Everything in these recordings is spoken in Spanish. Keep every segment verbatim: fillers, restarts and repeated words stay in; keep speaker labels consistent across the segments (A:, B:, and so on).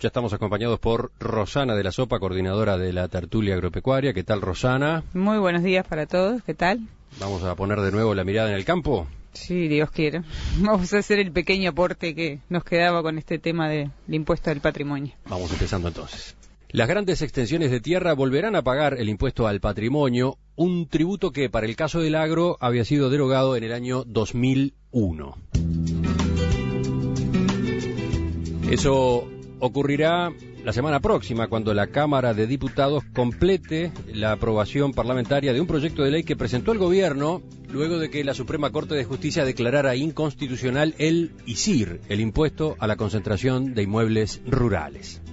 A: Ya estamos acompañados por Rosana de la Sopa, coordinadora de la tertulia agropecuaria. ¿Qué tal, Rosana?
B: Muy buenos días para todos, ¿qué tal?
A: Vamos a poner de nuevo la mirada en el campo.
B: Sí, Dios quiera. Vamos a hacer el pequeño aporte que nos quedaba con este tema del impuesto al patrimonio.
A: Vamos empezando entonces. Las grandes extensiones de tierra volverán a pagar el impuesto al patrimonio, un tributo que para el caso del agro había sido derogado en el año dos mil uno. Eso ocurrirá la semana próxima, cuando la Cámara de Diputados complete la aprobación parlamentaria de un proyecto de ley que presentó el gobierno luego de que la Suprema Corte de Justicia declarara inconstitucional el I S I R, el impuesto a la concentración de inmuebles rurales.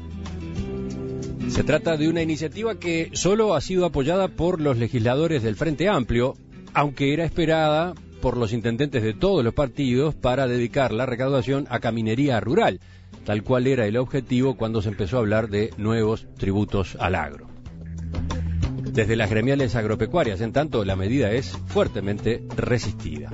A: Se trata de una iniciativa que solo ha sido apoyada por los legisladores del Frente Amplio, aunque era esperada por los intendentes de todos los partidos para dedicar la recaudación a caminería rural, tal cual era el objetivo cuando se empezó a hablar de nuevos tributos al agro. Desde las gremiales agropecuarias, en tanto, la medida es fuertemente resistida.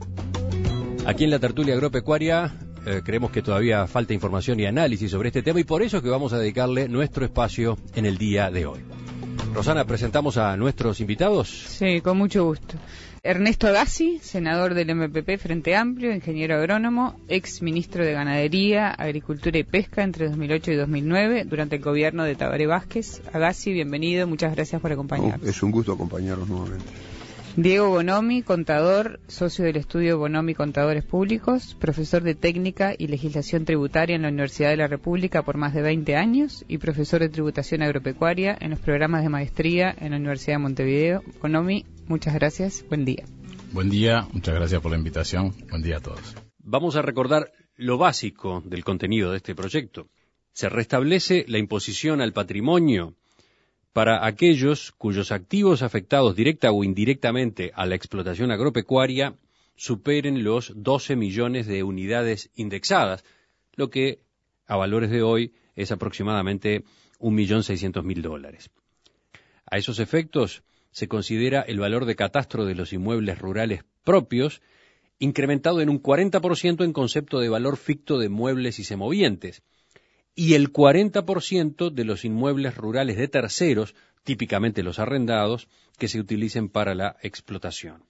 A: Aquí en la tertulia agropecuaria eh, creemos que todavía falta información y análisis sobre este tema, y por eso es que vamos a dedicarle nuestro espacio en el día de hoy. Rosana, ¿presentamos a nuestros invitados?
B: Sí, con mucho gusto. Ernesto Agassi, senador del M P P Frente Amplio, ingeniero agrónomo, ex ministro de Ganadería, Agricultura y Pesca entre dos mil ocho y dos mil nueve, durante el gobierno de Tabaré Vázquez. Agassi, bienvenido, muchas gracias por acompañarnos.
C: Oh, es un gusto acompañarnos nuevamente.
B: Diego Bonomi, contador, socio del estudio Bonomi Contadores Públicos, profesor de Técnica y Legislación Tributaria en la Universidad de la República por más de veinte años y profesor de Tributación Agropecuaria en los programas de maestría en la Universidad de Montevideo. Bonomi, muchas gracias, buen día.
D: Buen día, muchas gracias por la invitación, buen día a todos.
A: Vamos a recordar lo básico del contenido de este proyecto. Se restablece la imposición al patrimonio para aquellos cuyos activos afectados directa o indirectamente a la explotación agropecuaria superen los doce millones de unidades indexadas, lo que a valores de hoy es aproximadamente un millón seiscientos mil dólares. A esos efectos se considera el valor de catastro de los inmuebles rurales propios incrementado en un cuarenta por ciento en concepto de valor ficto de muebles y semovientes, y el cuarenta por ciento de los inmuebles rurales de terceros, típicamente los arrendados, que se utilicen para la explotación.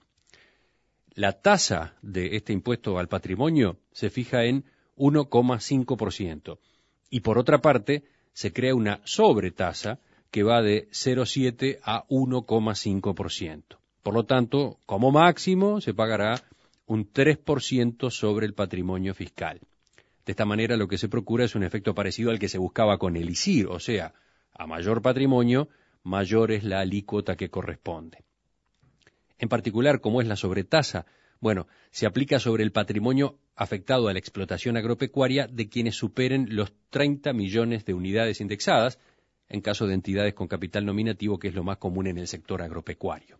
A: La tasa de este impuesto al patrimonio se fija en uno coma cinco por ciento, y por otra parte se crea una sobretasa que va de cero coma siete a uno coma cinco por ciento. Por lo tanto, como máximo se pagará un tres por ciento sobre el patrimonio fiscal. De esta manera lo que se procura es un efecto parecido al que se buscaba con el I S I R, o sea, a mayor patrimonio, mayor es la alícuota que corresponde. En particular, ¿cómo es la sobretasa? Bueno, se aplica sobre el patrimonio afectado a la explotación agropecuaria de quienes superen los treinta millones de unidades indexadas, en caso de entidades con capital nominativo, que es lo más común en el sector agropecuario.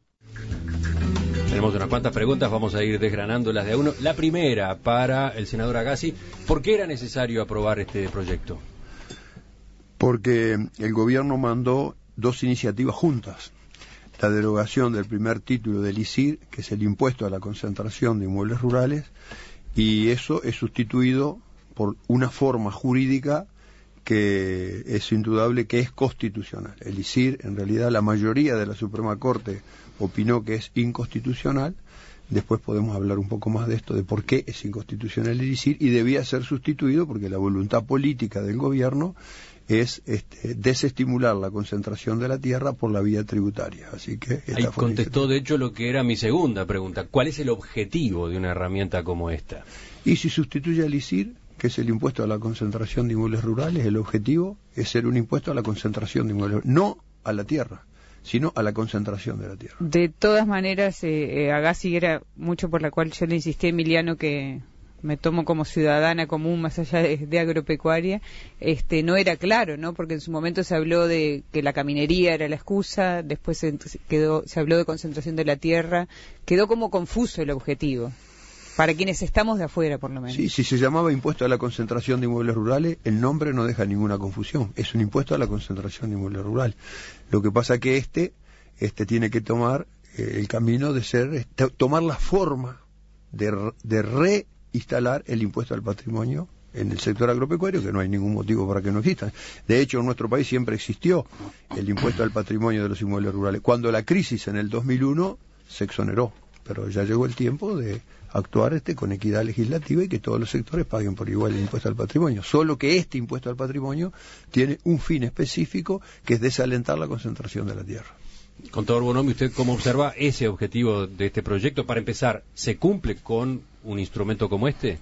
A: Tenemos unas cuantas preguntas, vamos a ir desgranándolas de a uno. La primera, para el senador Agassi, ¿por qué era necesario aprobar este proyecto?
C: Porque el gobierno mandó dos iniciativas juntas. La derogación del primer título del I S I R, que es el impuesto a la concentración de inmuebles rurales, y eso es sustituido por una forma jurídica que es indudable que es constitucional. El I S I R, en realidad, la mayoría de la Suprema Corte opinó que es inconstitucional. Después podemos hablar un poco más de esto, de por qué es inconstitucional el I S I R, y debía ser sustituido porque la voluntad política del gobierno es este, desestimular la concentración de la tierra por la vía tributaria. Así que
A: ahí contestó, de hecho, lo que era mi segunda pregunta. ¿Cuál es el objetivo de una herramienta como esta?
C: Y si sustituye al I S I R, que es el impuesto a la concentración de inmuebles rurales, el objetivo es ser un impuesto a la concentración de inmuebles, no a la tierra, sino a la concentración de la tierra.
B: De todas maneras, eh, eh, Agassi era mucho por la cual yo le insistí a Emiliano que me tomo como ciudadana común más allá de, de agropecuaria, este, no era claro, ¿no? Porque en su momento se habló de que la caminería era la excusa, después se, quedó, se habló de concentración de la tierra, quedó como confuso el objetivo. Para quienes estamos de afuera, por lo menos.
C: Sí, si se llamaba impuesto a la concentración de inmuebles rurales, el nombre no deja ninguna confusión. Es un impuesto a la concentración de inmuebles rurales. Lo que pasa que este, este tiene que tomar eh, el camino de ser, este, tomar la forma de, de reinstalar el impuesto al patrimonio en el sector agropecuario, que no hay ningún motivo para que no existan. De hecho, en nuestro país siempre existió el impuesto al patrimonio de los inmuebles rurales. Cuando la crisis en el dos mil uno se exoneró, pero ya llegó el tiempo de actuar este con equidad legislativa y que todos los sectores paguen por igual el impuesto al patrimonio. Solo que este impuesto al patrimonio tiene un fin específico, que es desalentar la concentración de la tierra.
A: Contador Bonomi, ¿usted cómo observa ese objetivo de este proyecto? Para empezar, ¿se cumple con un instrumento como este?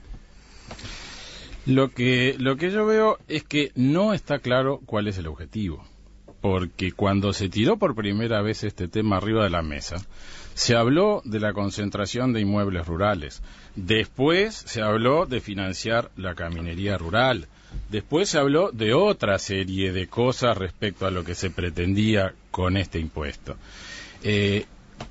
D: Lo que, lo que yo veo es que no está claro cuál es el objetivo. Porque cuando se tiró por primera vez este tema arriba de la mesa, se habló de la concentración de inmuebles rurales. Después se habló de financiar la caminería rural. Después se habló de otra serie de cosas respecto a lo que se pretendía con este impuesto. Eh,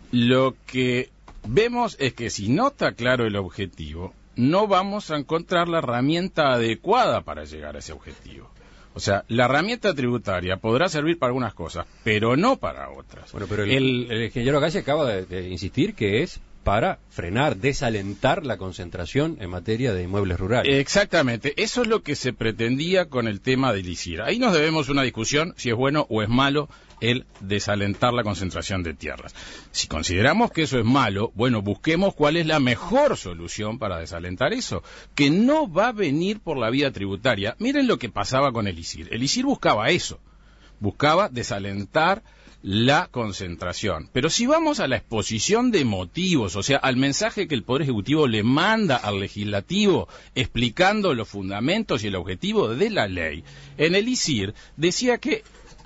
D: lo que vemos es que si no está claro el objetivo, no vamos a encontrar la herramienta adecuada para llegar a ese objetivo. O sea, la herramienta tributaria podrá servir para algunas cosas, pero no para otras.
A: Bueno, pero el, el, el ingeniero Agassi acaba de, de insistir que es para frenar, desalentar la concentración en materia de inmuebles rurales.
D: Exactamente, eso es lo que se pretendía con el tema del I C I R. Ahí nos debemos una discusión si es bueno o es malo el desalentar la concentración de tierras. Si consideramos que eso es malo, bueno, busquemos cuál es la mejor solución para desalentar eso, que no va a venir por la vía tributaria. Miren lo que pasaba con el I C I R. El I C I R buscaba eso, buscaba desalentar la concentración. Pero si vamos a la exposición de motivos, o sea, al mensaje que el Poder Ejecutivo le manda al Legislativo explicando los fundamentos y el objetivo de la ley, en el I C I R decía que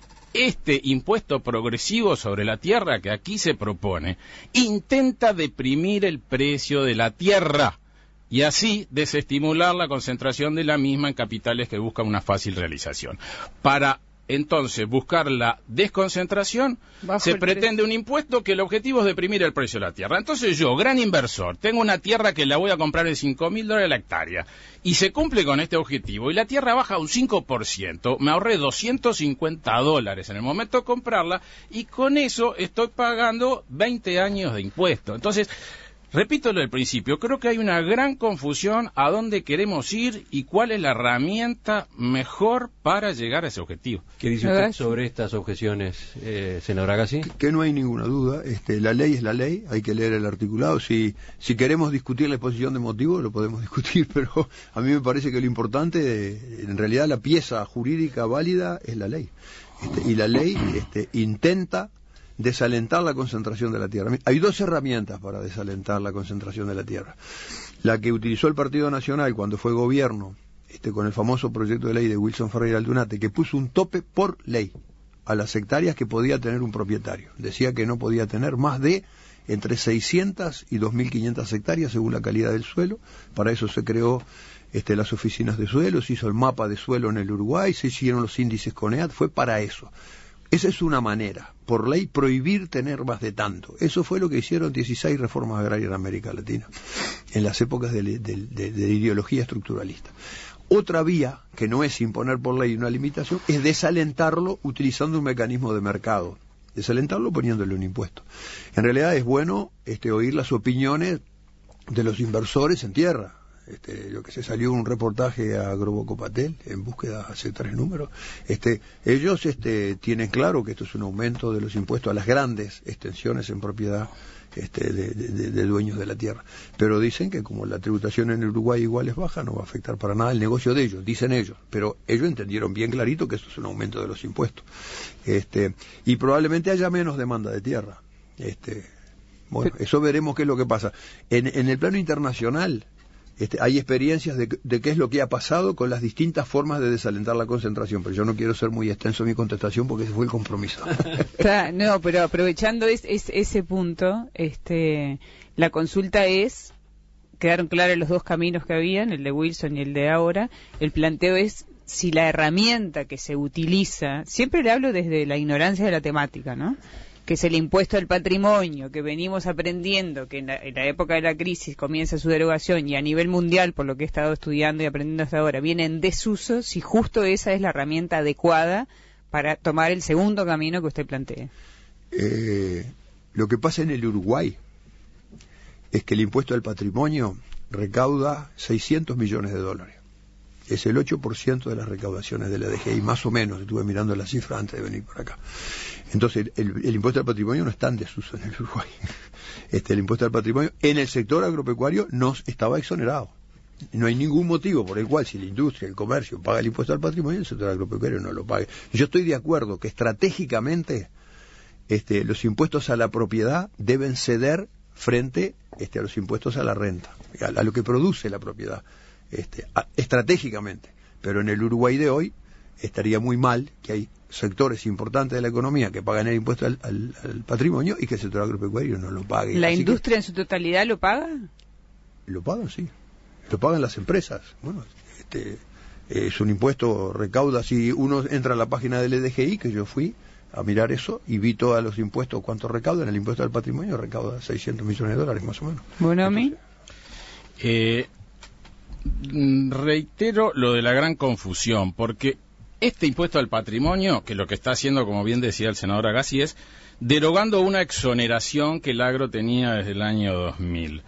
D: este impuesto progresivo sobre la tierra que aquí se propone intenta deprimir el precio de la tierra y así desestimular la concentración de la misma en capitales que buscan una fácil realización. Para entonces buscar la desconcentración, Bajo se pretende un impuesto que el objetivo es deprimir el precio de la tierra. Entonces yo, gran inversor, tengo una tierra que la voy a comprar en cinco mil dólares la hectárea y se cumple con este objetivo y la tierra baja un cinco por ciento, me ahorré doscientos cincuenta dólares en el momento de comprarla y con eso estoy pagando veinte años de impuesto. Entonces, repito lo del principio, creo que hay una gran confusión a dónde queremos ir y cuál es la herramienta mejor para llegar a ese objetivo.
A: ¿Qué dice usted sobre estas objeciones, eh, senador Agassi?
C: Que, que no hay ninguna duda, este, la ley es la ley, hay que leer el articulado. Si, si queremos discutir la exposición de motivos, lo podemos discutir, pero a mí me parece que lo importante, en realidad la pieza jurídica válida es la ley. Este, y la ley este, intenta desalentar la concentración de la tierra. Hay dos herramientas para desalentar la concentración de la tierra. La que utilizó el Partido Nacional cuando fue gobierno, este, con el famoso proyecto de ley de Wilson Ferreira Aldunate, que puso un tope por ley a las hectáreas que podía tener un propietario. Decía que no podía tener más de entre seiscientas y dos mil quinientas hectáreas según la calidad del suelo. Para eso se creó este, las oficinas de suelo, se hizo el mapa de suelo en el Uruguay, se hicieron los índices CONEAD, fue para eso. Esa es una manera, por ley, prohibir tener más de tanto. Eso fue lo que hicieron dieciséis reformas agrarias en América Latina, en las épocas de, de, de, de ideología estructuralista. Otra vía, que no es imponer por ley una limitación, es desalentarlo utilizando un mecanismo de mercado. Desalentarlo poniéndole un impuesto. En realidad es bueno este, oír las opiniones de los inversores en tierra. Este, lo que se salió un reportaje a Grobocopatel en búsqueda hace tres números. Este, ellos este, tienen claro que esto es un aumento de los impuestos a las grandes extensiones en propiedad este, de, de, de dueños de la tierra. Pero dicen que como la tributación en Uruguay igual es baja, no va a afectar para nada el negocio de ellos, dicen ellos. Pero ellos entendieron bien clarito que esto es un aumento de los impuestos. Este, y probablemente haya menos demanda de tierra. Este, bueno, eso veremos qué es lo que pasa. En, en el plano internacional, Este, hay experiencias de, de qué es lo que ha pasado con las distintas formas de desalentar la concentración, pero yo no quiero ser muy extenso en mi contestación porque ese fue el compromiso.
B: No, pero aprovechando es, es, ese punto, este, la consulta es, quedaron claros los dos caminos que habían, el de Wilson y el de ahora, el planteo es si la herramienta que se utiliza, siempre le hablo desde la ignorancia de la temática, ¿no?, que es el impuesto al patrimonio, que venimos aprendiendo, que en la, en la época de la crisis comienza su derogación y a nivel mundial, por lo que he estado estudiando y aprendiendo hasta ahora, viene en desuso, si justo esa es la herramienta adecuada para tomar el segundo camino que usted plantea.
C: Eh, lo que pasa en el Uruguay es que el impuesto al patrimonio recauda seiscientos millones de dólares. Es el ocho por ciento de las recaudaciones de la D G I, más o menos. Estuve mirando la cifra antes de venir por acá. Entonces, el, el impuesto al patrimonio no está en desuso en el Uruguay. Este, el impuesto al patrimonio en el sector agropecuario no estaba exonerado. No hay ningún motivo por el cual, si la industria, el comercio paga el impuesto al patrimonio, el sector agropecuario no lo pague. Yo estoy de acuerdo que estratégicamente este, los impuestos a la propiedad deben ceder frente este, a los impuestos a la renta, a, a lo que produce la propiedad, este, a, estratégicamente. Pero en el Uruguay de hoy estaría muy mal que hay sectores importantes de la economía que pagan el impuesto al, al, al patrimonio y que el sector agropecuario no lo pague.
B: ¿La
C: Así
B: industria en su totalidad lo paga?
C: Lo pagan, sí. Lo pagan las empresas. Bueno, este, es un impuesto, recauda, si uno entra a la página del E D G I, que yo fui a mirar eso, y vi todos los impuestos, cuánto recaudan, el impuesto al patrimonio recauda seiscientos millones de dólares más o menos.
B: Bueno, a mí.
D: Eh, reitero lo de la gran confusión, porque este impuesto al patrimonio, que lo que está haciendo, como bien decía el senador Agassi, es derogando una exoneración que el agro tenía desde el año dos mil.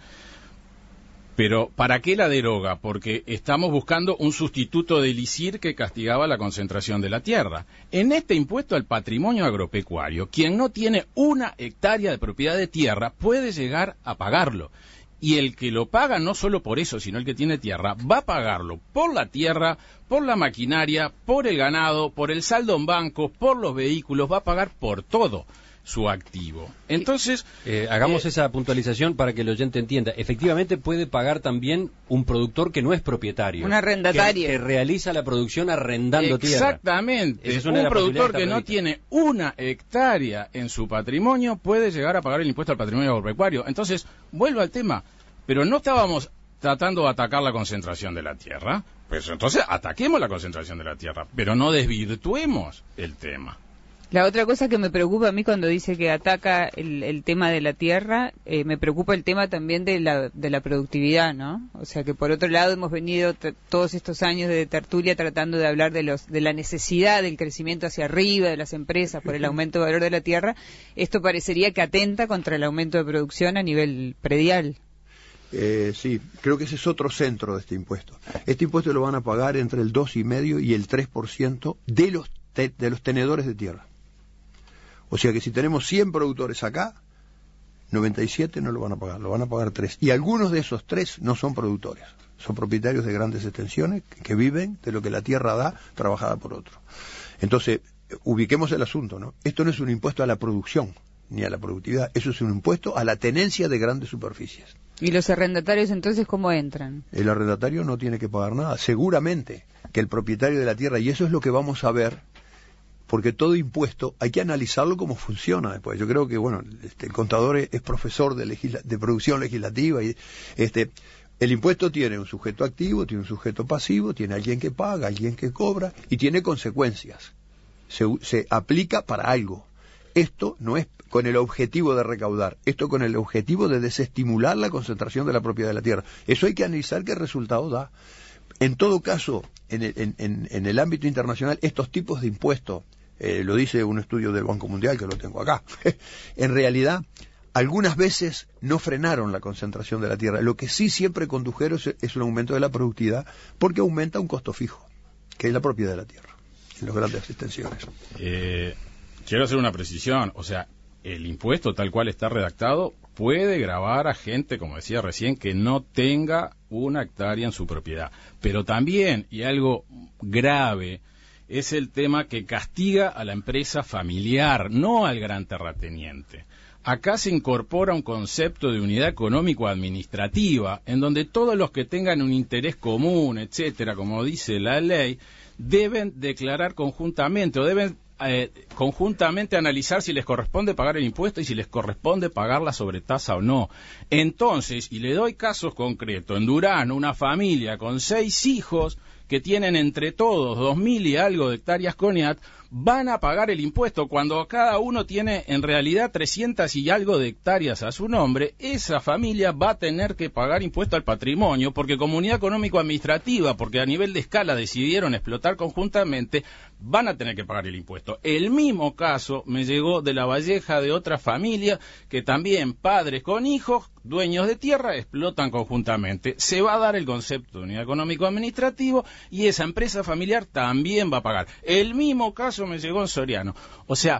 D: Pero, ¿para qué la deroga? Porque estamos buscando un sustituto del I C I R que castigaba la concentración de la tierra. En este impuesto al patrimonio agropecuario, quien no tiene una hectárea de propiedad de tierra puede llegar a pagarlo. Y el que lo paga, no solo por eso, sino el que tiene tierra, va a pagarlo por la tierra, por la maquinaria, por el ganado, por el saldo en bancos, por los vehículos, va a pagar por todo su activo. Entonces,
A: eh, hagamos
D: eh,
A: esa puntualización para que el oyente entienda. Efectivamente puede pagar también un productor que no es propietario.
B: Un arrendatario.
A: Que, que realiza la producción arrendando tierra.
D: Exactamente.
A: Es una
D: un productor que
A: no
D: tiene una hectárea en su patrimonio puede llegar a pagar el impuesto al patrimonio agropecuario. Entonces, vuelvo al tema. Pero no estábamos tratando de atacar la concentración de la tierra. Pues entonces ataquemos la concentración de la tierra, pero no desvirtuemos el tema.
B: La otra cosa que me preocupa a mí cuando dice que ataca el, el tema de la tierra, eh, me preocupa el tema también de la, de la productividad, ¿no? O sea que por otro lado hemos venido t- todos estos años de tertulia tratando de hablar de los de la necesidad del crecimiento hacia arriba de las empresas por el aumento de valor de la tierra. Esto parecería que atenta contra el aumento de producción a nivel predial.
C: Eh, sí, creo que ese es otro centro de este impuesto. Este impuesto lo van a pagar entre el dos coma cinco y el tres por ciento de los, te- de los tenedores de tierra. O sea que si tenemos cien productores acá, noventa y siete no lo van a pagar, lo van a pagar tres. Y algunos de esos tres no son productores, son propietarios de grandes extensiones que viven de lo que la tierra da, trabajada por otro. Entonces, ubiquemos el asunto, ¿no? Esto no es un impuesto a la producción, ni a la productividad, eso es un impuesto a la tenencia de grandes superficies.
B: ¿Y los arrendatarios entonces cómo entran?
C: El arrendatario no tiene que pagar nada, seguramente que el propietario de la tierra, y eso es lo que vamos a ver, porque todo impuesto hay que analizarlo cómo funciona después. Yo creo que, bueno, este, el contador es, es profesor de, legisla- de producción legislativa y este el impuesto tiene un sujeto activo, tiene un sujeto pasivo, tiene alguien que paga, alguien que cobra y tiene consecuencias. Se, se aplica para algo. Esto no es con el objetivo de recaudar, esto con el objetivo de desestimular la concentración de la propiedad de la tierra. Eso hay que analizar qué resultado da. En todo caso, en el, en, en, en el ámbito internacional, estos tipos de impuestos, eh, lo dice un estudio del Banco Mundial, que lo tengo acá, en realidad, algunas veces no frenaron la concentración de la tierra. Lo que sí siempre condujeron es, es un aumento de la productividad, porque aumenta un costo fijo, que es la propiedad de la tierra, en las grandes extensiones.
D: Eh, quiero hacer una precisión, o sea, el impuesto tal cual está redactado puede gravar a gente, como decía recién, que no tenga una hectárea en su propiedad. Pero también, y algo grave, es el tema que castiga a la empresa familiar, no al gran terrateniente. Acá se incorpora un concepto de unidad económico-administrativa, en donde todos los que tengan un interés común, etcétera, como dice la ley, deben declarar conjuntamente o deben Eh, conjuntamente analizar si les corresponde pagar el impuesto y si les corresponde pagar la sobretasa o no. Entonces, y le doy casos concretos, en Durán, una familia con seis hijos que tienen entre todos dos mil y algo de hectáreas CONIAT, van a pagar el impuesto. Cuando cada uno tiene en realidad trescientas y algo de hectáreas a su nombre, esa familia va a tener que pagar impuesto al patrimonio, porque comunidad económico-administrativa, porque a nivel de escala decidieron explotar conjuntamente, van a tener que pagar el impuesto. El mismo caso me llegó de La Valleja, de otra familia, que también padres con hijos, dueños de tierra, explotan conjuntamente. Se va a dar el concepto de unidad económico-administrativo y esa empresa familiar también va a pagar. El mismo caso me llegó en Soriano. O sea,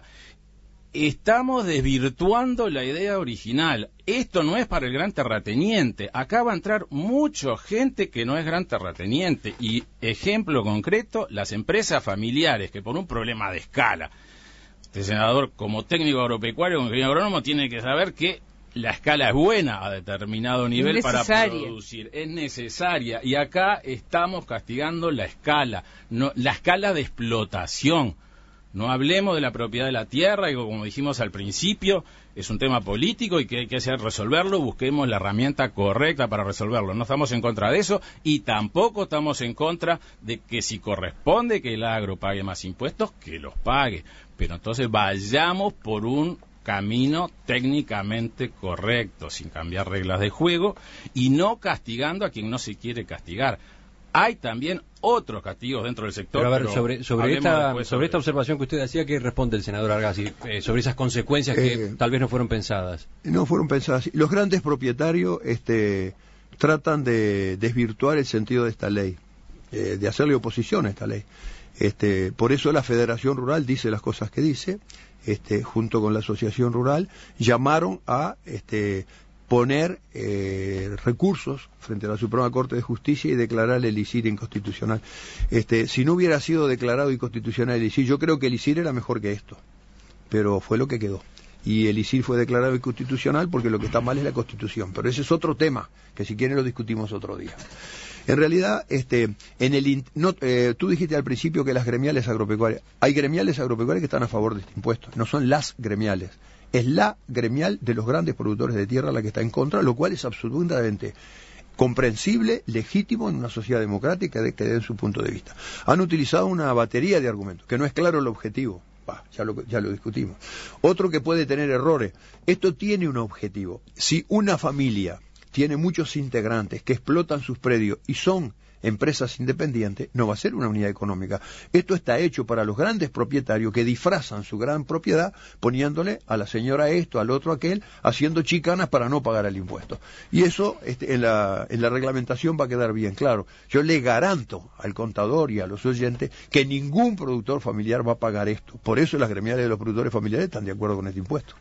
D: estamos desvirtuando la idea original. Esto no es para el gran terrateniente. Acá va a entrar mucha gente que no es gran terrateniente. Y ejemplo concreto, las empresas familiares que por un problema de escala, este senador como técnico agropecuario, como ingeniero agrónomo, tiene que saber que la escala es buena a determinado nivel para producir, es necesaria, y acá estamos castigando la escala, no, la escala de explotación. No hablemos de la propiedad de la tierra, y como dijimos al principio, es un tema político y que hay que hacer resolverlo, busquemos la herramienta correcta para resolverlo. No estamos en contra de eso y tampoco estamos en contra de que si corresponde que el agro pague más impuestos, que los pague. Pero entonces vayamos por un camino técnicamente correcto, sin cambiar reglas de juego y no castigando a quien no se quiere castigar. Hay también otros castigos dentro del sector.
A: Pero a ver,
D: pero
A: sobre, sobre, esta, sobre,
D: sobre
A: esta observación que usted hacía, ¿qué responde el senador Argasi eh, sobre esas consecuencias que eh, tal vez no fueron pensadas?
C: No fueron pensadas. Los grandes propietarios este, tratan de desvirtuar el sentido de esta ley, eh, de hacerle oposición a esta ley. Este, por eso la Federación Rural dice las cosas que dice. Este, junto con la Asociación Rural, llamaron a este, poner eh, recursos frente a la Suprema Corte de Justicia y declarar el I S I R inconstitucional. Este, si no hubiera sido declarado inconstitucional el I S I R, yo creo que el I S I R era mejor que esto, pero fue lo que quedó. Y el I S I R fue declarado inconstitucional porque lo que está mal es la Constitución. Pero ese es otro tema, que si quieren lo discutimos otro día. En realidad, este, en el no, eh, tú dijiste al principio que las gremiales agropecuarias, hay gremiales agropecuarias que están a favor de este impuesto, no son las gremiales, es la gremial de los grandes productores de tierra la que está en contra, lo cual es absolutamente comprensible, legítimo en una sociedad democrática de que den su punto de vista. Han utilizado una batería de argumentos, que no es claro el objetivo. Bah, ya lo, ya lo discutimos. Otro que puede tener errores. Esto tiene un objetivo. Si una familia tiene muchos integrantes que explotan sus predios y son empresas independientes, no va a ser una unidad económica. Esto está hecho para los grandes propietarios que disfrazan su gran propiedad poniéndole a la señora esto, al otro aquel, haciendo chicanas para no pagar el impuesto. Y eso este, en, la, en la reglamentación va a quedar bien claro. Yo le garanto al contador y a los oyentes que ningún productor familiar va a pagar esto. Por eso las gremiales de los productores familiares están de acuerdo con este impuesto.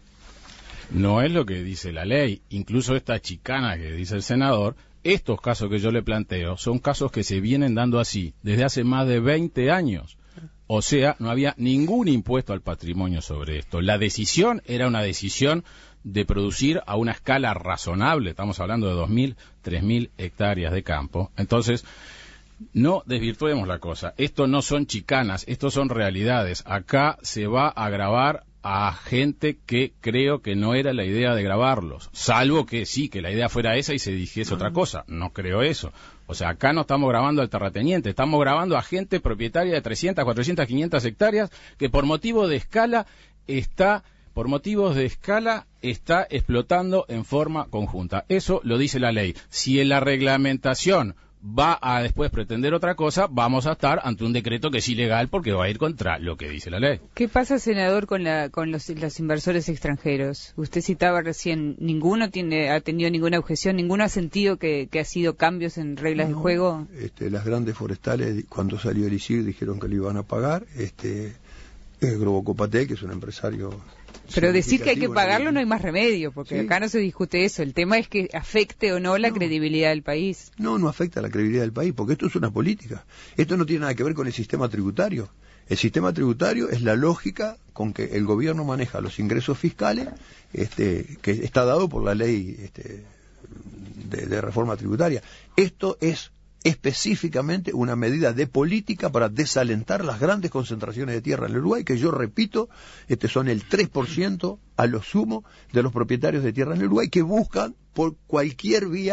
D: No es lo que dice la ley. Incluso esta chicana que dice el senador, estos casos que yo le planteo son casos que se vienen dando así desde hace más de veinte años. O sea, no había ningún impuesto al patrimonio sobre esto. La decisión era una decisión de producir a una escala razonable. Estamos hablando de dos mil, tres mil hectáreas de campo. Entonces, no desvirtuemos la cosa. Esto no son chicanas, estos son realidades. Acá se va a grabar a gente que creo que no era la idea de grabarlos, salvo que sí, que la idea fuera esa y se dijese otra cosa. No creo eso. O sea, acá no estamos grabando al terrateniente, estamos grabando a gente propietaria de trescientas, cuatrocientas, quinientas hectáreas que por motivo de escala está, por motivos de escala está explotando en forma conjunta. Eso lo dice la ley. Si en la reglamentación va a después pretender otra cosa, vamos a estar ante un decreto que es ilegal porque va a ir contra lo que dice la ley.
B: ¿Qué pasa, senador, con la con los, los inversores extranjeros? Usted citaba recién, ninguno tiene ha tenido ninguna objeción, ninguno ha sentido que, que ha sido cambios en reglas no, de juego.
C: Este, las grandes forestales, cuando salió el I S I R, dijeron que lo iban a pagar. Este, Globocopatec, que es un empresario...
B: Pero decir que hay que pagarlo no hay más remedio, porque sí. Acá no se discute eso. El tema es que afecte o no la no, credibilidad del país.
C: No, no afecta la credibilidad del país, porque esto es una política. Esto no tiene nada que ver con el sistema tributario. El sistema tributario es la lógica con que el gobierno maneja los ingresos fiscales, este, que está dado por la ley este, de, de reforma tributaria. Esto es específicamente una medida de política para desalentar las grandes concentraciones de tierra en el Uruguay, que yo repito, este son el tres por ciento a lo sumo de los propietarios de tierra en el Uruguay, que buscan por cualquier vía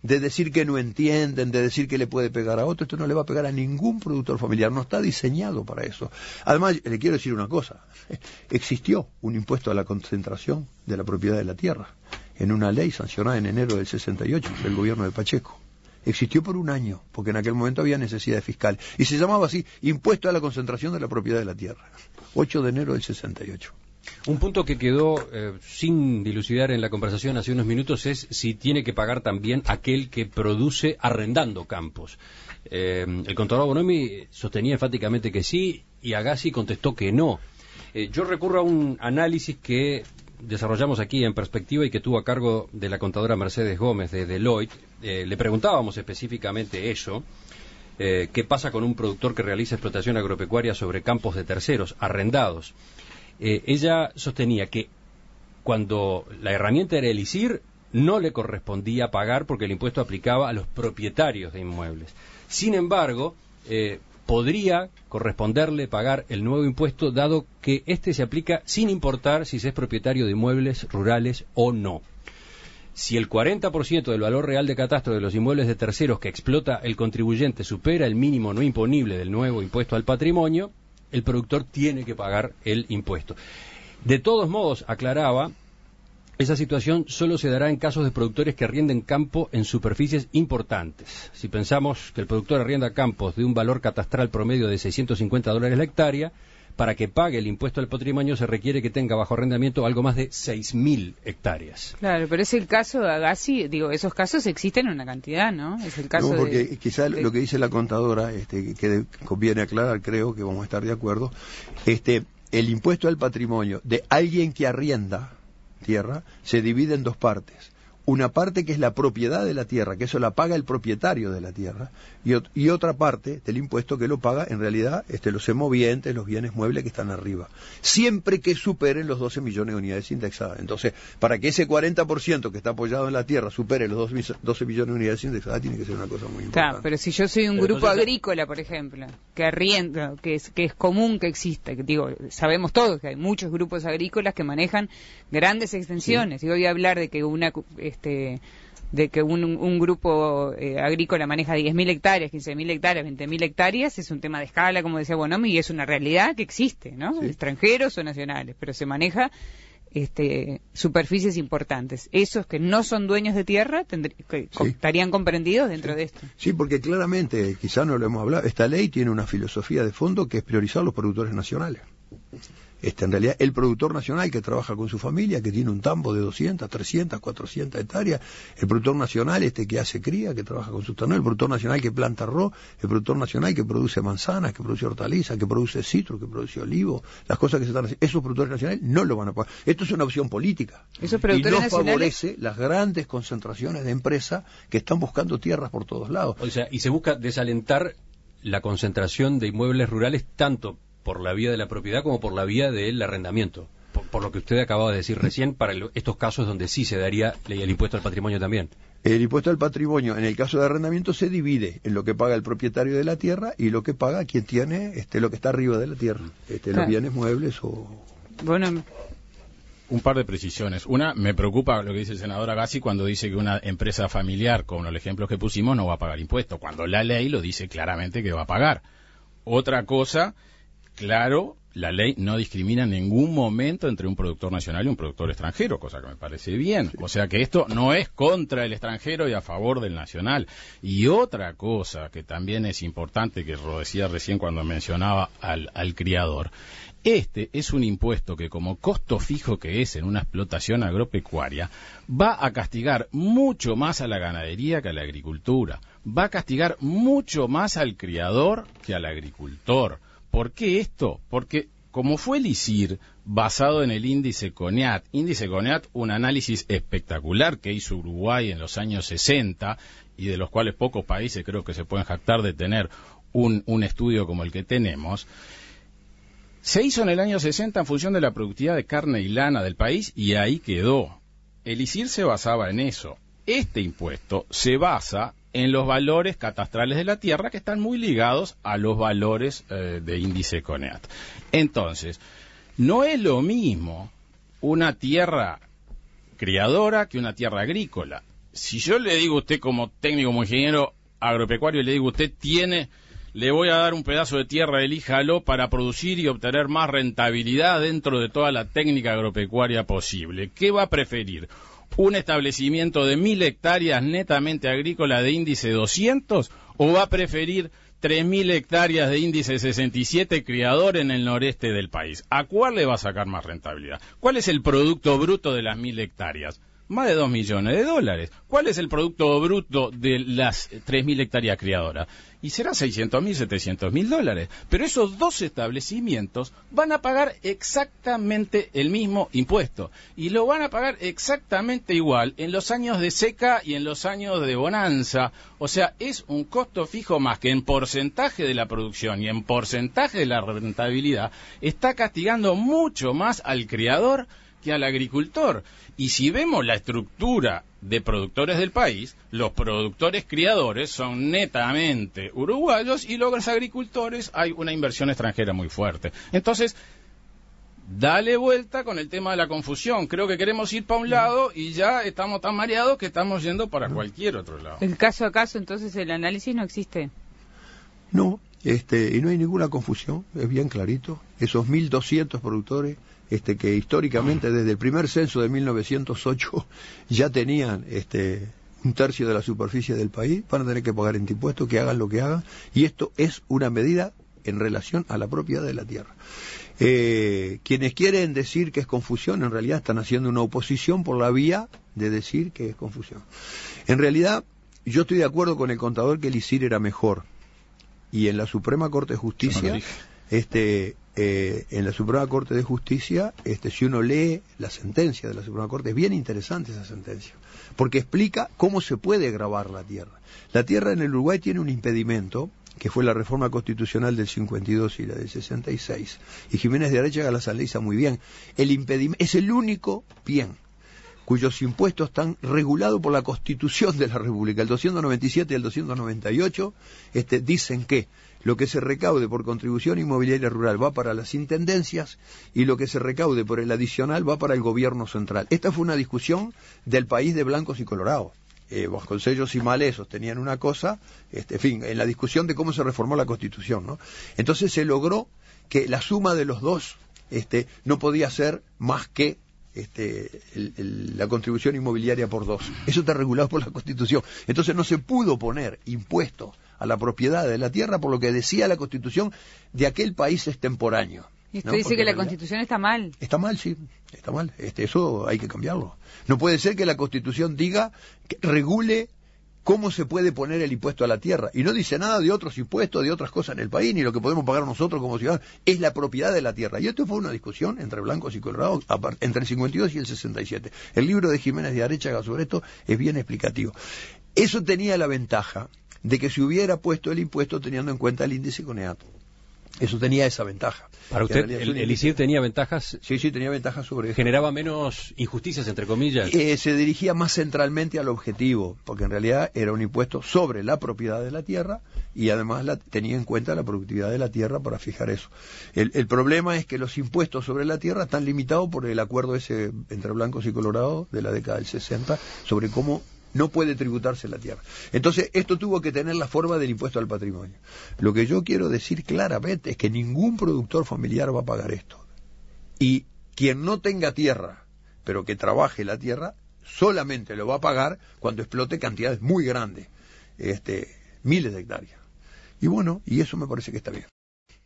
C: de decir que no entienden, de decir que le puede pegar a otro. Esto no le va a pegar a ningún productor familiar, no está diseñado para eso. Además, le quiero decir una cosa, existió un impuesto a la concentración de la propiedad de la tierra, en una ley sancionada en enero del sesenta y ocho, del gobierno de Pacheco. Existió por un año, porque en aquel momento había necesidad fiscal, y se llamaba así, impuesto a la concentración de la propiedad de la tierra, ocho de enero del sesenta y ocho.
A: Un punto que quedó eh, sin dilucidar en la conversación hace unos minutos es si tiene que pagar también aquel que produce arrendando campos. Eh, el contador Bonomi sostenía enfáticamente que sí, y Agassi contestó que no. Eh, yo recurro a un análisis que desarrollamos aquí en Perspectiva y que tuvo a cargo de la contadora Mercedes Gómez de Deloitte. Eh, le preguntábamos específicamente eso, eh, qué pasa con un productor que realiza explotación agropecuaria sobre campos de terceros, arrendados. Eh, ella sostenía que cuando la herramienta era el I S I R, no le correspondía pagar porque el impuesto aplicaba a los propietarios de inmuebles. Sin embargo, eh, podría corresponderle pagar el nuevo impuesto, dado que éste se aplica sin importar si se es propietario de inmuebles rurales o no. Si el cuarenta por ciento del valor real de catastro de los inmuebles de terceros que explota el contribuyente supera el mínimo no imponible del nuevo impuesto al patrimonio, el productor tiene que pagar el impuesto. De todos modos, aclaraba, esa situación solo se dará en casos de productores que arrienden campo en superficies importantes. Si pensamos que el productor arrienda campos de un valor catastral promedio de seiscientos cincuenta dólares la hectárea, para que pague el impuesto al patrimonio se requiere que tenga bajo arrendamiento algo más de seis mil hectáreas.
B: Claro, pero es el caso de Agassi, digo, esos casos existen en una cantidad, ¿no? Es el caso
C: no, porque
B: de,
C: quizá
B: de...
C: lo que dice la contadora, este, que conviene aclarar, creo que vamos a estar de acuerdo, este, el impuesto al patrimonio de alguien que arrienda tierra se divide en dos partes. Una parte que es la propiedad de la tierra, que eso la paga el propietario de la tierra, y, ot- y otra parte del impuesto que lo paga, en realidad, este, los semovientes, los bienes muebles que están arriba, siempre que superen los doce millones de unidades indexadas. Entonces, para que ese cuarenta por ciento que está apoyado en la tierra supere los doce millones de unidades indexadas, tiene que ser una cosa muy importante.
B: Claro, pero si yo soy un
A: pero
B: grupo
A: entonces...
B: agrícola, por ejemplo, que arrienda, que es, que es común que exista, que digo, sabemos todos que hay muchos grupos agrícolas que manejan grandes extensiones, sí. Y voy a hablar de que una... este de que un, un grupo eh, agrícola maneja diez mil hectáreas, quince mil hectáreas, veinte mil hectáreas, es un tema de escala, como decía Bonomi, y es una realidad que existe, ¿no? Sí. Extranjeros o nacionales, pero se maneja este, superficies importantes. Esos que no son dueños de tierra tendr- que sí. estarían comprendidos dentro
C: sí.
B: de esto.
C: Sí, porque claramente, quizá no lo hemos hablado, esta ley tiene una filosofía de fondo que es priorizar los productores nacionales. Este, en realidad, el productor nacional que trabaja con su familia, que tiene un tambo de doscientas, trescientas, cuatrocientas hectáreas, el productor nacional este que hace cría, que trabaja con su ternero, el productor nacional que planta arroz, el productor nacional que produce manzanas, que produce hortalizas, que produce citro, que produce olivo, las cosas que se están haciendo, esos productores nacionales no lo van a pagar. Esto es una opción política.
B: Esos
C: y no
B: nacionales...
C: favorece las grandes concentraciones de empresas que están buscando tierras por todos lados.
A: O sea, y se busca desalentar la concentración de inmuebles rurales tanto por la vía de la propiedad como por la vía del arrendamiento, por, por lo que usted acababa de decir recién, para el, estos casos donde sí se daría el impuesto al patrimonio también.
C: El impuesto al patrimonio, en el caso de arrendamiento, se divide en lo que paga el propietario de la tierra y lo que paga quien tiene este, lo que está arriba de la tierra, este, claro. Los bienes muebles o...
B: Bueno...
D: Un par de precisiones. Una, me preocupa lo que dice el senador Agassi cuando dice que una empresa familiar, como los ejemplos que pusimos, no va a pagar impuestos, cuando la ley lo dice claramente que va a pagar. Otra cosa... Claro, la ley no discrimina en ningún momento entre un productor nacional y un productor extranjero, cosa que me parece bien. O sea que esto no es contra el extranjero y a favor del nacional. Y otra cosa que también es importante, que lo decía recién cuando mencionaba al, al criador, este es un impuesto que, como costo fijo que es en una explotación agropecuaria, va a castigar mucho más a la ganadería que a la agricultura. Va a castigar mucho más al criador que al agricultor. ¿Por qué esto? Porque como fue el I S I R basado en el índice CONEAT, índice CONEAT, un análisis espectacular que hizo Uruguay en los años sesenta y de los cuales pocos países creo que se pueden jactar de tener un, un estudio como el que tenemos, se hizo en el año sesenta en función de la productividad de carne y lana del país y ahí quedó. El I S I R se basaba en eso. Este impuesto se basa en los valores catastrales de la tierra que están muy ligados a los valores eh, de índice CONEAT. Entonces, no es lo mismo una tierra criadora que una tierra agrícola. si yo le digo a usted como técnico, como ingeniero agropecuario, le digo, usted tiene, le voy a dar un pedazo de tierra, elíjalo para producir y obtener más rentabilidad dentro de toda la técnica agropecuaria posible. ¿Qué va a preferir? ¿Un establecimiento de mil hectáreas netamente agrícola de índice doscientos o va a preferir tres mil hectáreas de índice sesenta y siete criador en el noreste del país? ¿A cuál le va a sacar más rentabilidad? ¿Cuál es el producto bruto de las mil hectáreas? Más de dos millones de dólares. ¿Cuál es el producto bruto de las tres mil hectáreas criadoras? Y será seiscientos mil, setecientos mil dólares. Pero esos dos establecimientos van a pagar exactamente el mismo impuesto. Y lo van a pagar exactamente igual en los años de seca y en los años de bonanza. O sea, es un costo fijo más que en porcentaje de la producción y en porcentaje de la rentabilidad está castigando mucho más al criador que al agricultor. Y si vemos la estructura de productores del país, los productores criadores son netamente uruguayos y los agricultores hay una inversión extranjera muy fuerte. Entonces, dale vuelta con el tema de la confusión. Creo que queremos ir para un lado y ya estamos tan mareados que estamos yendo para cualquier otro lado.
B: El caso a caso, entonces el análisis no existe.
C: No, este, y no hay ninguna confusión, es bien clarito. Esos mil doscientos productores Este, que históricamente desde el primer censo de mil novecientos ocho ya tenían este, un tercio de la superficie del país, van a tener que pagar impuestos, que hagan lo que hagan, y esto es una medida en relación a la propiedad de la tierra. Eh, quienes quieren decir que es confusión, en realidad están haciendo una oposición por la vía de decir que es confusión. En realidad, yo estoy de acuerdo con el contador que el I S I R era mejor, y en la Suprema Corte de Justicia, este... Eh, en la Suprema Corte de Justicia, este, si uno lee la sentencia de la Suprema Corte, es bien interesante esa sentencia, porque explica cómo se puede gravar la tierra. La tierra en el Uruguay tiene un impedimento, que fue la reforma constitucional del cincuenta y dos y la del sesenta y seis, y Jiménez de Arechaga la analiza muy bien. El impedimento es el único bien cuyos impuestos están regulados por la Constitución de la República. El doscientos noventa y siete y el doscientos noventa y ocho este, dicen que lo que se recaude por contribución inmobiliaria rural va para las intendencias y lo que se recaude por el adicional va para el gobierno central. Esta fue una discusión del país de blancos y colorados. Eh, Vasconcellos y Malé sostenían una cosa, este, en fin, en la discusión de cómo se reformó la Constitución, ¿no? Entonces se logró que la suma de los dos este, no podía ser más que Este, el, el, la contribución inmobiliaria por dos. Eso está regulado por la Constitución. Entonces no se pudo poner impuesto a la propiedad de la tierra por lo que decía la Constitución de aquel país extemporáneo.
B: Y usted
C: ¿no?
B: dice
C: Porque
B: que la Constitución está mal.
C: Está mal, sí, está mal. Este, eso hay que cambiarlo. No puede ser que la Constitución diga que regule cómo se puede poner el impuesto a la tierra. Y no dice nada de otros impuestos, de otras cosas en el país, ni lo que podemos pagar nosotros como ciudadanos. Es la propiedad de la tierra. Y esto fue una discusión entre blancos y colorados, entre el cincuenta y dos y el sesenta y siete. El libro de Jiménez de Arechaga sobre esto es bien explicativo. Eso tenía la ventaja de que se hubiera puesto el impuesto teniendo en cuenta el índice CONEATO. Eso tenía esa ventaja.
A: Para usted, el, el I S I R tenía ventajas.
C: Sí, sí, tenía ventajas sobre eso.
A: Generaba menos injusticias, entre comillas.
C: Eh, se dirigía más centralmente al objetivo, porque en realidad era un impuesto sobre la propiedad de la tierra y además la, tenía en cuenta la productividad de la tierra para fijar eso. El, el problema es que los impuestos sobre la tierra están limitados por el acuerdo ese entre blancos y colorados de la década del sesenta sobre cómo no puede tributarse la tierra. Entonces, esto tuvo que tener la forma del impuesto al patrimonio. Lo que yo quiero decir claramente es que ningún productor familiar va a pagar esto. Y quien no tenga tierra, pero que trabaje la tierra, solamente lo va a pagar cuando explote cantidades muy grandes, este, miles de hectáreas. Y bueno, y eso me parece que está bien.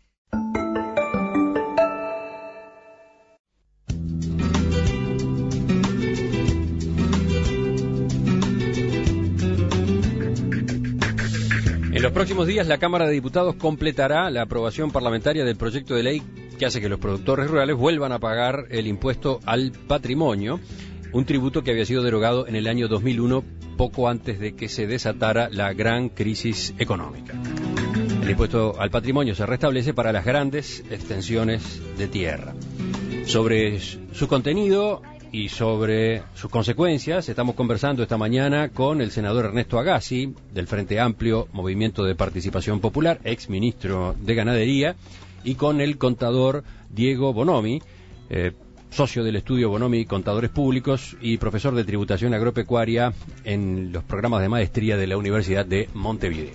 A: En los próximos días la Cámara de Diputados completará la aprobación parlamentaria del proyecto de ley que hace que los productores rurales vuelvan a pagar el impuesto al patrimonio, un tributo que había sido derogado en el año dos mil uno, poco antes de que se desatara la gran crisis económica. El impuesto al patrimonio se restablece para las grandes extensiones de tierra. Sobre su contenido y sobre sus consecuencias estamos conversando esta mañana con el senador Ernesto Agassi, del Frente Amplio Movimiento de Participación Popular, ex ministro de Ganadería, y con el contador Diego Bonomi, eh, socio del estudio Bonomi Contadores Públicos y profesor de tributación agropecuaria en los programas de maestría de la Universidad de Montevideo.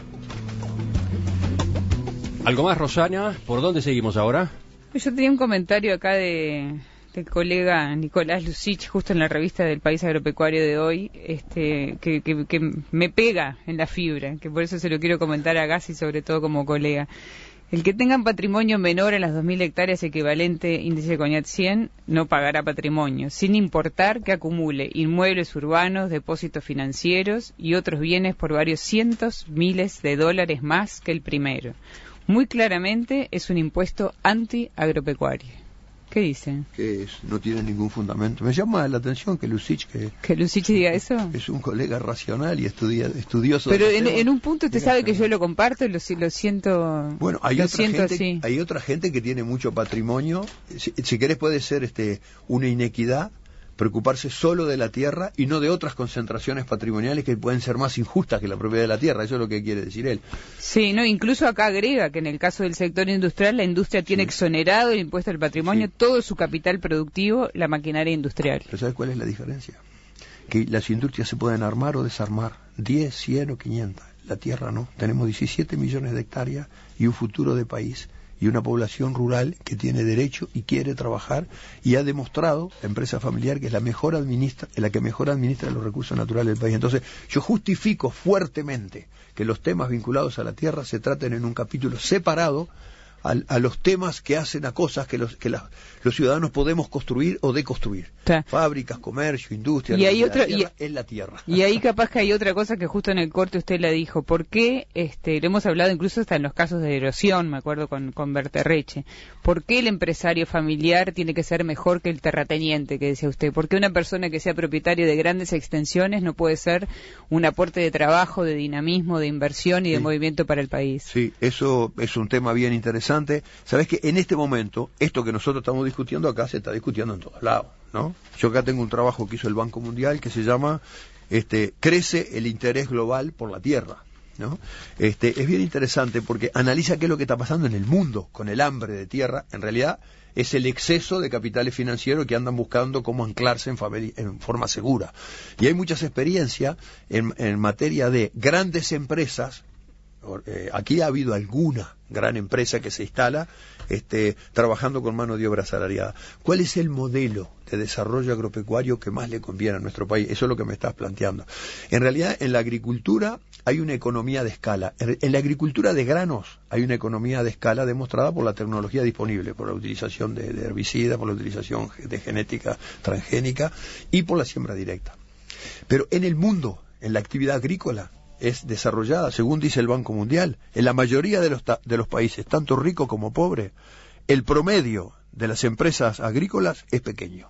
A: ¿Algo más, Rosana? ¿Por dónde seguimos ahora?
B: Yo tenía un comentario acá de... del colega Nicolás Lucich, justo en la revista del País Agropecuario de hoy, este, que, que, que me pega en la fibra, que por eso se lo quiero comentar a Gassi, sobre todo como colega. El que tenga un patrimonio menor a las dos mil hectáreas equivalente índice Coñat cien no pagará patrimonio, sin importar que acumule inmuebles urbanos, depósitos financieros y otros bienes por varios cientos miles de dólares más que el primero. Muy claramente es un impuesto anti-agropecuario. ¿Qué dicen?
C: Que es, no tiene ningún fundamento. Me llama la atención que Lucich, que,
B: ¿Que Lucich diga eso?
C: Es un colega racional y estudia, estudioso.
B: Pero
C: de
B: en, en un punto usted sabe que yo lo comparto y lo, lo siento.
C: Bueno, hay
B: lo
C: otra
B: siento
C: gente,
B: así.
C: hay otra gente que tiene mucho patrimonio. Si, si querés puede ser este una inequidad, preocuparse solo de la tierra y no de otras concentraciones patrimoniales que pueden ser más injustas que la propiedad de la tierra. Eso es lo que quiere decir él.
B: Sí, no, incluso acá agrega que en el caso del sector industrial, la industria tiene sí. exonerado el impuesto al patrimonio, sí. todo su capital productivo, la maquinaria industrial.
C: ¿Pero sabes cuál es la diferencia? Que las industrias se pueden armar o desarmar, diez, cien o quinientas. La tierra no. Tenemos diecisiete millones de hectáreas y un futuro de país. Y una población rural que tiene derecho y quiere trabajar y ha demostrado, la empresa familiar, que es la mejor administra, la que mejor administra los recursos naturales del país. Entonces, yo justifico fuertemente que los temas vinculados a la tierra se traten en un capítulo separado a, a los temas que hacen a cosas que los que la, los ciudadanos podemos construir o deconstruir.
B: Ta.
C: Fábricas, comercio, industria,
B: y hay otro,
C: tierra
B: y,
C: es la tierra.
B: Y ahí capaz que hay otra cosa que justo en el corte usted la dijo. ¿Por qué, este, lo hemos hablado incluso hasta en los casos de erosión, me acuerdo con, con Berterreche, por qué el empresario familiar tiene que ser mejor que el terrateniente, que decía usted? ¿Por qué una persona que sea propietario de grandes extensiones no puede ser un aporte de trabajo, de dinamismo, de inversión y sí. de movimiento para el país?
C: Sí, eso es un tema bien interesante. Sabes que en este momento, esto que nosotros estamos discutiendo acá se está discutiendo en todos lados, ¿no? Yo acá tengo un trabajo que hizo el Banco Mundial que se llama este, Crece el interés global por la tierra, ¿no? Este, es bien interesante porque analiza qué es lo que está pasando en el mundo con el hambre de tierra. En realidad es el exceso de capitales financieros que andan buscando cómo anclarse en, familia, en forma segura. Y hay muchas experiencias en, en materia de grandes empresas. Eh, aquí ha habido alguna gran empresa que se instala este, trabajando con mano de obra asalariada. ¿Cuál es el modelo de desarrollo agropecuario que más le conviene a nuestro país? Eso es lo que me estás planteando. En realidad, en la agricultura hay una economía de escala. En, en la agricultura de granos hay una economía de escala demostrada por la tecnología disponible, por la utilización de, de herbicidas, por la utilización de genética transgénica y por la siembra directa. Pero en el mundo, en la actividad agrícola, es desarrollada, según dice el Banco Mundial, en la mayoría de los, de los países, tanto ricos como pobres, el promedio de las empresas agrícolas es pequeño.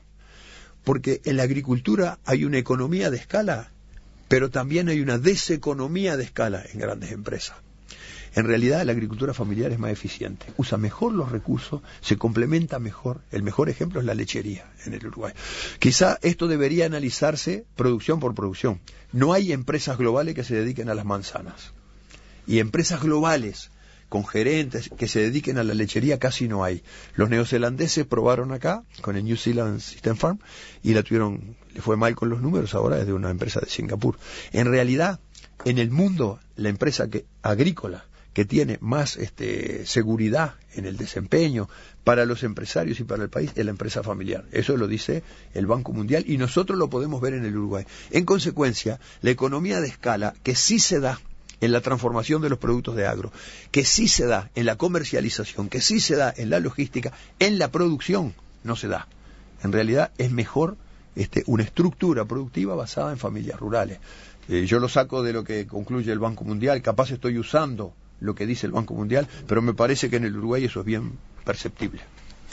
C: Porque en la agricultura hay una economía de escala, pero también hay una deseconomía de escala en grandes empresas. En realidad la agricultura familiar es más eficiente, usa mejor los recursos, se complementa mejor. El mejor ejemplo es la lechería en el Uruguay. Quizá esto debería analizarse producción por producción. No hay empresas globales que se dediquen a las manzanas. Y empresas globales con gerentes que se dediquen a la lechería casi no hay. Los neozelandeses probaron acá con el New Zealand System Farm y la tuvieron, le fue mal con los números, ahora es de una empresa de Singapur. En realidad, en el mundo, la empresa que, agrícola que tiene más este, seguridad en el desempeño para los empresarios y para el país es la empresa familiar. Eso lo dice el Banco Mundial y nosotros lo podemos ver en el Uruguay. En consecuencia, la economía de escala que sí se da en la transformación de los productos de agro, que sí se da en la comercialización, que sí se da en la logística, en la producción no se da. En realidad es mejor este, una estructura productiva basada en familias rurales. Eh, yo lo saco de lo que concluye el Banco Mundial, capaz estoy usando lo que dice el Banco Mundial, pero me parece que en el Uruguay eso es bien perceptible.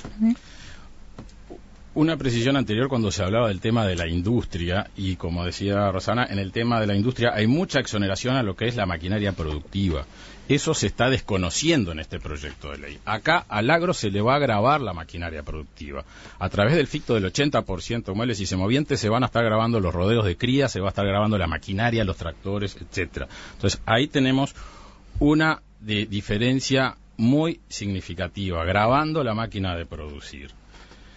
D: Una precisión anterior cuando se hablaba del tema de la industria, y como decía Rosana, en el tema de la industria hay mucha exoneración a lo que es la maquinaria productiva. Eso se está desconociendo en este proyecto de ley. Acá al agro se le va a gravar la maquinaria productiva. A través del ficto del ochenta por ciento muebles y semovientes se van a estar grabando los rodeos de cría, se va a estar grabando la maquinaria, los tractores, etcétera. Entonces ahí tenemos una de diferencia muy significativa, grabando la máquina de producir.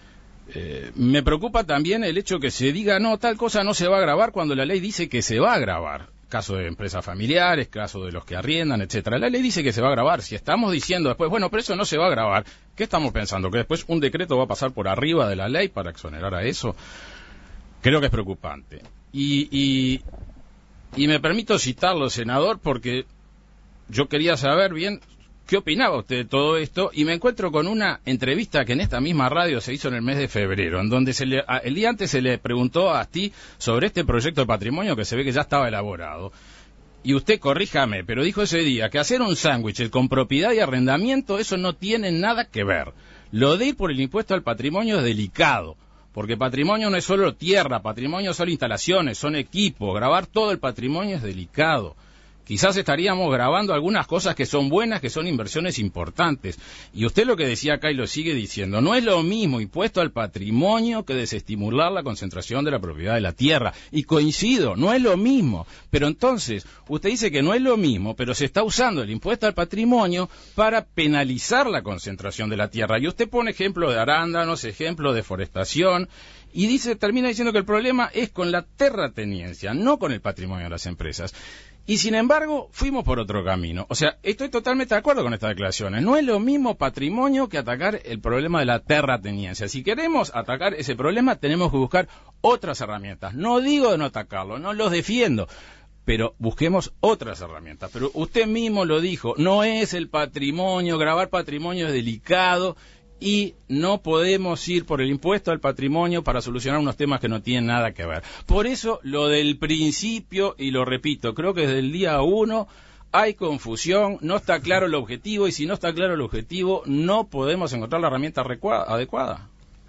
D: Eh, me preocupa también el hecho que se diga, no, tal cosa no se va a grabar cuando la ley dice que se va a grabar. Caso de empresas familiares, caso de los que arriendan, etcétera. La ley dice que se va a grabar. Si estamos diciendo después, bueno, pero eso no se va a grabar, ¿qué estamos pensando? ¿Que después un decreto va a pasar por arriba de la ley para exonerar a eso? Creo que es preocupante. Y, y, y me permito citarlo, senador, porque yo quería saber bien qué opinaba usted de todo esto, y me encuentro con una entrevista que en esta misma radio se hizo en el mes de febrero, en donde se le, el día antes se le preguntó a Asti sobre este proyecto de patrimonio que se ve que ya estaba elaborado. Y usted, corríjame, pero dijo ese día que hacer un sándwich con propiedad y arrendamiento, eso no tiene nada que ver. Lo de ir por el impuesto al patrimonio es delicado, porque patrimonio no es solo tierra, patrimonio son instalaciones, son equipos, grabar todo el patrimonio es delicado. Quizás estaríamos grabando algunas cosas que son buenas, que son inversiones importantes. Y usted lo que decía acá y lo sigue diciendo, no es lo mismo impuesto al patrimonio que desestimular la concentración de la propiedad de la tierra. Y coincido, no es lo mismo. Pero entonces, usted dice que no es lo mismo, pero se está usando el impuesto al patrimonio para penalizar la concentración de la tierra. Y usted pone ejemplo de arándanos, ejemplo de deforestación, y dice, termina diciendo que el problema es con la terratenienncia, no con el patrimonio de las empresas. Y sin embargo, fuimos por otro camino. O sea, estoy totalmente de acuerdo con estas declaraciones. No es lo mismo patrimonio que atacar el problema de la terrateniencia. Si queremos atacar ese problema, tenemos que buscar otras herramientas. No digo de no atacarlo, no los defiendo, pero busquemos otras herramientas. Pero usted mismo lo dijo, no es el patrimonio, grabar patrimonio es delicado, y no podemos ir por el impuesto al patrimonio para solucionar unos temas que no tienen nada que ver. Por eso, lo del principio, y lo repito, creo que desde el día uno hay confusión, no está claro el objetivo, y si no está claro el objetivo, no podemos encontrar la herramienta adecuada.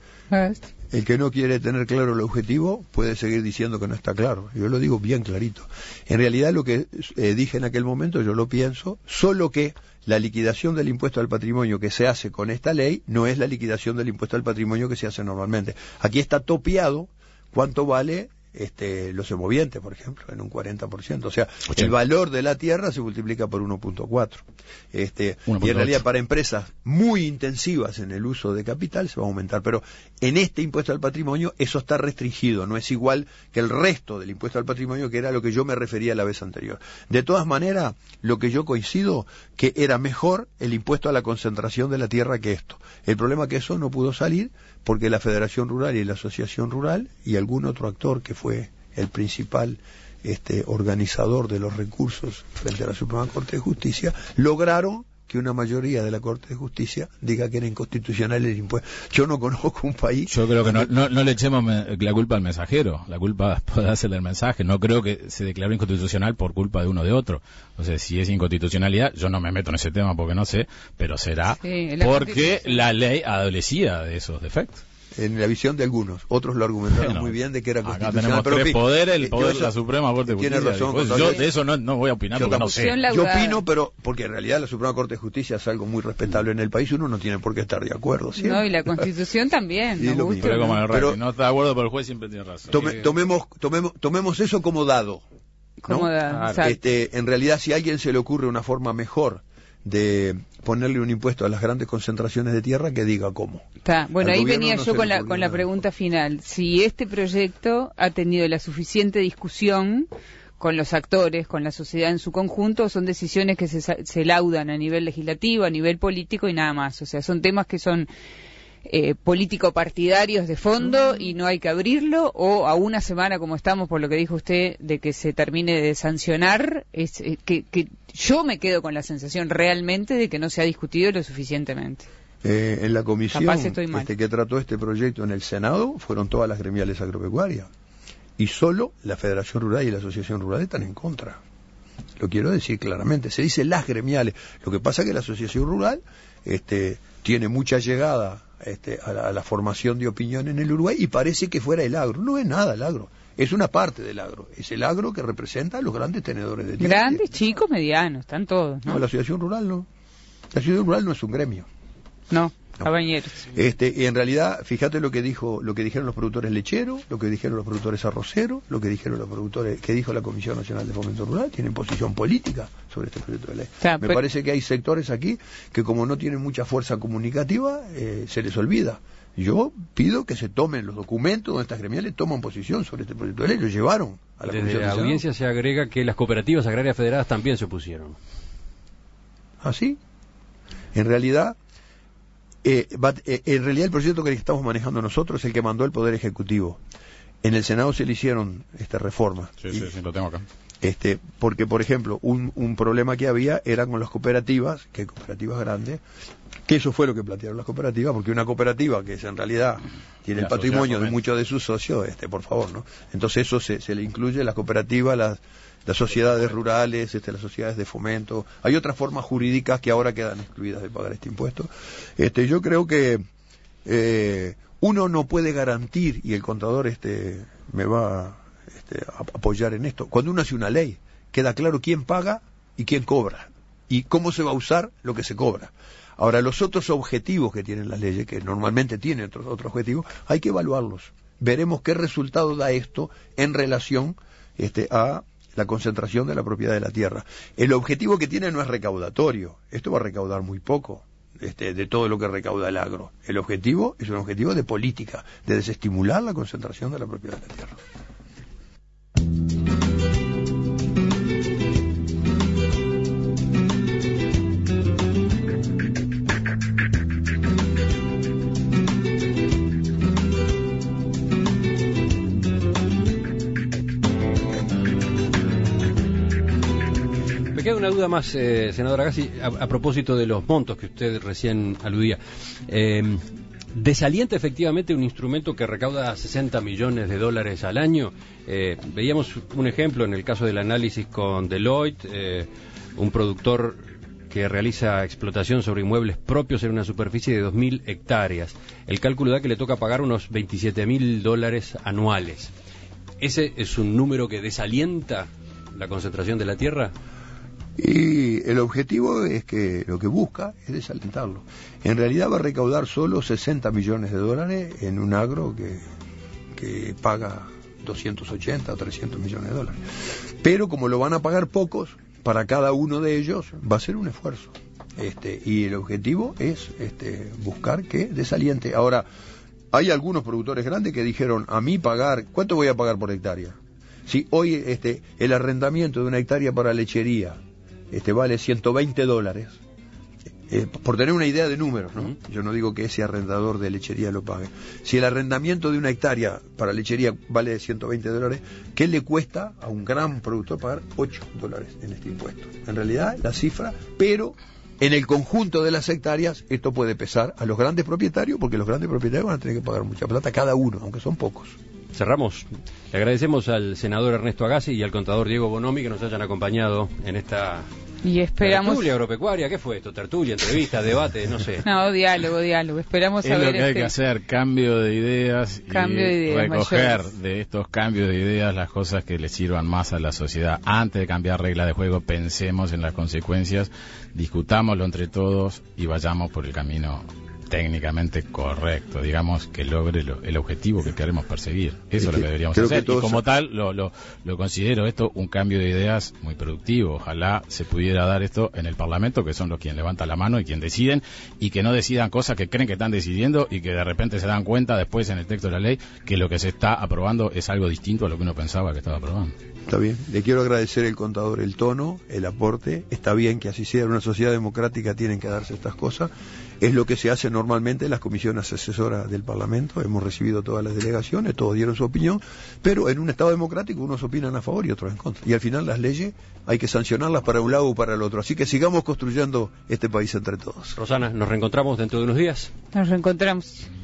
C: El que no quiere tener claro el objetivo puede seguir diciendo que no está claro. Yo lo digo bien clarito. En realidad, lo que eh, dije en aquel momento, yo lo pienso, solo que la liquidación del impuesto al patrimonio que se hace con esta ley no es la liquidación del impuesto al patrimonio que se hace normalmente. Aquí está topeado cuánto vale este, los semovientes, por ejemplo, en un cuarenta por ciento. O sea, ochenta. El valor de la tierra se multiplica por uno punto cuatro. Este, y en realidad para empresas muy intensivas en el uso de capital se va a aumentar. Pero en este impuesto al patrimonio eso está restringido, no es igual que el resto del impuesto al patrimonio, que era lo que yo me refería la vez anterior. De todas maneras, lo que yo coincido, que era mejor el impuesto a la concentración de la tierra que esto. El problema es que eso no pudo salir porque la Federación Rural y la Asociación Rural y algún otro actor que fue el principal este, organizador de los recursos frente a la Suprema Corte de Justicia, lograron que una mayoría de la Corte de Justicia diga que era inconstitucional el impuesto. Yo no conozco un país...
D: Yo creo que no, no, no le echemos la culpa al mensajero, la culpa puede hacerle el mensaje. No creo que se declaró inconstitucional por culpa de uno o de otro. O sea, si es inconstitucionalidad, yo no me meto en ese tema porque no sé, pero será sí, la porque la ley adolecía de esos defectos.
C: En la visión de algunos, otros lo argumentaron bueno, muy bien de que era constitucional.
D: Acá tenemos
C: pero
D: tres poderes, el poder de la Suprema Corte de
C: Justicia. Tiene razón.
D: Pues yo de eso no, no voy a opinar
C: yo
D: porque no sé.
C: Yo opino, pero porque en realidad la Suprema Corte de Justicia es algo muy respetable en el país, uno no tiene por qué estar de acuerdo. ¿sí?
B: No, y la Constitución también.
C: Sí,
B: no
C: gusta,
D: pero como el
C: pero,
D: no está de acuerdo, pero el juez siempre tiene razón.
C: Tome, tomemos, tomemos, tomemos eso como dado. ¿no?
B: Como dado,
C: claro. este, en realidad, si a alguien se le ocurre una forma mejor de ponerle un impuesto a las grandes concentraciones de tierra, que diga cómo.
B: Está. Bueno, Al ahí venía no yo con la, con la pregunta final. Si este proyecto ha tenido la suficiente discusión con los actores, con la sociedad en su conjunto, son decisiones que se, se laudan a nivel legislativo, a nivel político y nada más. O sea, son temas que son eh, político-partidarios de fondo y no hay que abrirlo, o a una semana, como estamos, por lo que dijo usted, de que se termine de sancionar, es eh, que, que yo me quedo con la sensación realmente de que no se ha discutido lo suficientemente.
C: Eh, en la comisión este, que trató este proyecto en el Senado, fueron todas las gremiales agropecuarias, y solo la Federación Rural y la Asociación Rural están en contra. Lo quiero decir claramente, se dice las gremiales. Lo que pasa es que la Asociación Rural este, tiene mucha llegada este, a, la, a la formación de opinión en el Uruguay, y parece que fuera el agro. No es nada el agro, es una parte del agro. Es el agro que representa a los grandes tenedores de tierra.
B: Grandes, chicos, medianos, están todos, ¿no?
C: No, la Asociación Rural no. La Asociación Rural no es un gremio.
B: No. No. Cabañeros.
C: Este, y en realidad, fíjate lo que dijo, lo que dijeron los productores lecheros, lo que dijeron los productores arroceros, lo que dijeron los productores, que dijo la Comisión Nacional de Fomento Rural, tienen posición política sobre este proyecto de ley. O sea, Me pero... parece que hay sectores aquí que, como no tienen mucha fuerza comunicativa, eh, se les olvida Yo pido que se tomen los documentos donde estas gremiales toman posición sobre este proyecto de ley, lo llevaron a la
A: Desde
C: Comisión
A: la
C: de
A: audiencia se agrega que las cooperativas agrarias federadas también se opusieron.
C: ¿Ah, sí? En realidad, eh, va, eh, en realidad el proyecto que estamos manejando nosotros es el que mandó el Poder Ejecutivo. En el Senado se le hicieron esta reforma.
D: Sí,
C: y,
D: sí, sí, lo tengo acá.
C: Este, porque, por ejemplo, un, un problema que había era con las cooperativas, que cooperativas grandes, que eso fue lo que plantearon las cooperativas, porque una cooperativa que es en realidad tiene la el patrimonio de muchos de sus socios, este, por favor, ¿no? Entonces eso se, se le incluye las cooperativas, las, las sociedades rurales, este, las sociedades de fomento. Hay otras formas jurídicas que ahora quedan excluidas de pagar este impuesto. Este, yo creo que eh, uno no puede garantir, y el contador este, me va este, a apoyar en esto, cuando uno hace una ley, queda claro quién paga y quién cobra, y cómo se va a usar lo que se cobra. Ahora, los otros objetivos que tienen las leyes, que normalmente tienen otros, otros objetivos, hay que evaluarlos. Veremos qué resultado da esto en relación este, a la concentración de la propiedad de la tierra. El objetivo que tiene no es recaudatorio. Esto va a recaudar muy poco este, de todo lo que recauda el agro. El objetivo es un objetivo de política, de desestimular la concentración de la propiedad de la tierra.
A: Queda una duda más, eh, senadora Agassi, a, a propósito de los montos que usted recién aludía. Eh, ¿Desalienta efectivamente un instrumento que recauda sesenta millones de dólares al año? Eh, veíamos un ejemplo en el caso del análisis con Deloitte, eh, un productor que realiza explotación sobre inmuebles propios en una superficie de dos mil hectáreas. El cálculo da que le toca pagar unos veintisiete mil dólares anuales. ¿Ese es un número que desalienta la concentración de la tierra?
C: Y el objetivo es que lo que busca es desalentarlo. En realidad va a recaudar solo sesenta millones de dólares en un agro que, que paga doscientos ochenta o trescientos millones de dólares. Pero como lo van a pagar pocos, para cada uno de ellos va a ser un esfuerzo. Este, y el objetivo es este, buscar que desaliente. Ahora, hay algunos productores grandes que dijeron, a mí pagar, ¿cuánto voy a pagar por hectárea? Si hoy este, el arrendamiento de una hectárea para lechería este vale ciento veinte dólares, eh, por tener una idea de números, ¿no? Uh-huh. Yo no digo que ese arrendador de lechería lo pague. Si el arrendamiento de una hectárea para lechería vale ciento veinte dólares, ¿qué le cuesta a un gran productor pagar ocho dólares en este impuesto? En realidad, la cifra, pero en el conjunto de las hectáreas, esto puede pesar a los grandes propietarios, porque los grandes propietarios van a tener que pagar mucha plata cada uno, aunque son pocos.
A: Cerramos. Le agradecemos al senador Ernesto Agassi y al contador Diego Bonomi que nos hayan acompañado en esta
B: y esperamos...
A: tertulia agropecuaria. ¿Qué fue esto? ¿Tertulia, entrevista, debate? No sé.
B: No, diálogo, diálogo. Esperamos
D: es
B: saber
D: lo que
B: este...
D: hay que hacer, cambio de ideas
B: cambio
D: y
B: de ideas
D: recoger
B: mayores.
D: De estos cambios de ideas las cosas que le sirvan más a la sociedad. Antes de cambiar reglas de juego, pensemos en las consecuencias, discutámoslo entre todos y vayamos por el camino técnicamente correcto, digamos, que logre lo, el objetivo que queremos perseguir. Eso es lo que deberíamos hacer. Y como tal, lo, lo, lo considero esto un cambio de ideas muy productivo. Ojalá se pudiera dar esto en el Parlamento, que son los quienes levantan la mano y quien deciden, y que no decidan cosas que creen que están decidiendo y que de repente se dan cuenta después en el texto de la ley que lo que se está aprobando es algo distinto a lo que uno pensaba que estaba aprobando.
C: Está bien. Le quiero agradecer al contador el tono, el aporte. Está bien que así sea. En una sociedad democrática tienen que darse estas cosas. Es lo que se hace normalmente en las comisiones asesoras del Parlamento. Hemos recibido todas las delegaciones, todos dieron su opinión, pero en un Estado democrático unos opinan a favor y otros en contra. Y al final las leyes hay que sancionarlas para un lado o para el otro. Así que sigamos construyendo este país entre todos.
A: Rosana, ¿nos reencontramos dentro de unos días?
B: Nos reencontramos.